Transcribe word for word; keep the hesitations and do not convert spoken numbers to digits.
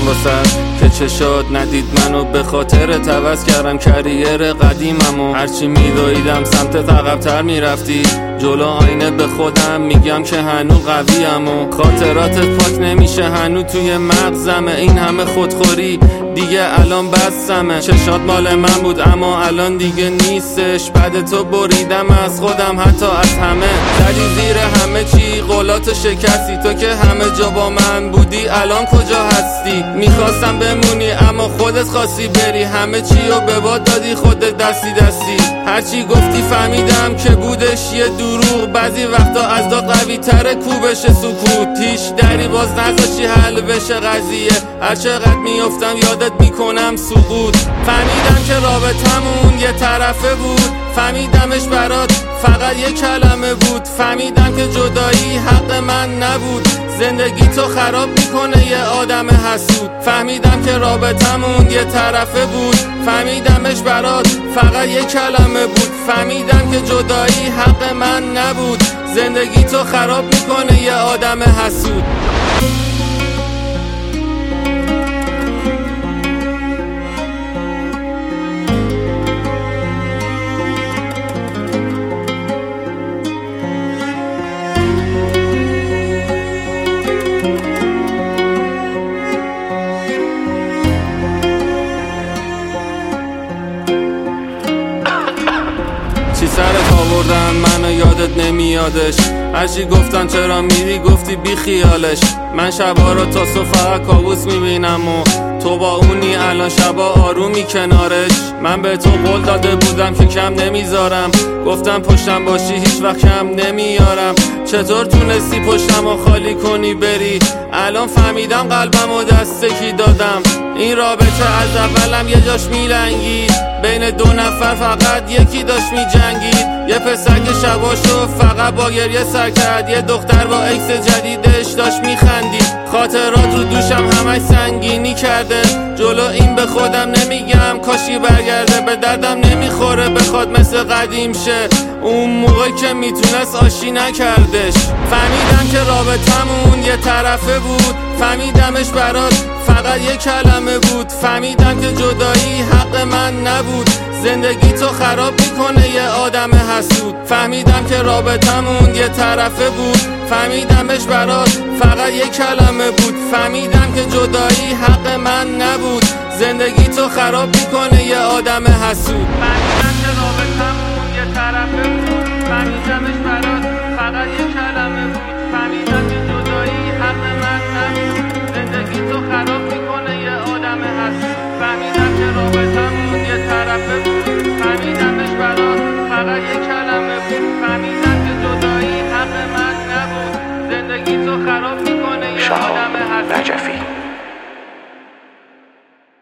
واسه که چشات ندید منو به خاطر عوض کردم کریر قدیممو. هرچی میدویدم سمت عقب‌تر میرفتی، جلو آینه به خودم میگم که هنو قویم و خاطراتت پاک نمیشه هنو توی مغزمه. این همه خودخوری دیگه الان بسمه. چشات مال من بود اما الان دیگه نیستش. بعد تو بریدم از خودم حتی از همه. زدی زیر همه چی قولات شکستی، تو که همه جا با من بودی الان کجا هستی؟ میخواستم بمونی اما خودت خواستی بری، همه چی رو به باد دادی خودت دستی دستی. هرچی گفتی فهمیدم که بودش یه دروغ، بعضی وقتا از داد قوی تره کوبش سکوت. هیچ دری باز نذاشی حل بشه قضیه، هر چقدر میافتم یادت میکنم سقوط. فهمیدم که رابطمون یه طرفه بود، فهمیدمش برات فقط یه کلمه بود. فهمیدم که جدایی حق من نبود، زندگی تو خراب میکنه یه آدم حسود. فهمیدم که رابطمون یه طرفه بود، فهمیدمش برات فقط یه کلمه بود. فهمیدم که جدایی حق من نبود، زندگی تو خراب میکنه یه آدم حسود. چی سرت آوردن منو یادت نمیادش، هرچی گفتن چرا میری گفتی بی خیالش. من شبا رو تا صبح فقط کابوس میبینم و تو با اونی الان شبا آرومی کنارش. من به تو قول داده بودم که کم نمیذارم، گفتم پشتم باشی هیچ وقت کم نمیارم. چطور تونستی پشتم رو خالی کنی بری؟ الان فهمیدم قلبم و دسته کی دادم. این رابطه از اولم یه جاش میلنگید، بین دو نفر فقط یکی داشت میجنگید. یه پسر که شباشو فقط با گریه سر کرد، یه دختر با اکس جدیدش داشت میخندید. خاطرات رو دوشم همش سنگینی کرده، جلو این به خودم نمیگم کاشی برگرده. به دردم نمیخوره بخواد مثل قدیم شه، اون موقع که میتونست آشی نکردش. فهمیدم که رابطمون یه طرفه بود، فهمیدمش برات فقط یه کلمه بود. فهمیدم که جدایی حق من نبود، زندگی تو خراب میکنه یه آدم حسود. فهمیدم که رابطمون یه طرفه بود، فهمیدمش برات فقط یه کلمه بود. فهمیدم که جدایی حق من نبود، زندگی تو خراب میکنه یه آدم حسود. فهمیدم که رابطمون یه طرفه بود، فهمیدمش برات فقط یه کلمه بود.